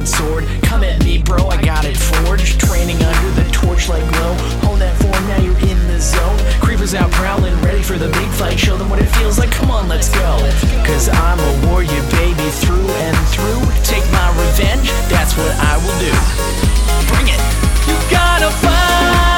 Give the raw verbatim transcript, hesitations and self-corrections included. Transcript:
golden sword. Come at me, bro, I got it forged. Training under the torchlight glow. Hold that form, now you're in the zone. Creepers out prowling, ready for the big fight. Show them what it feels like, come on, let's go. Cause I'm a warrior, baby, through and through. Take my revenge, that's what I will do. Bring it! You gotta fight!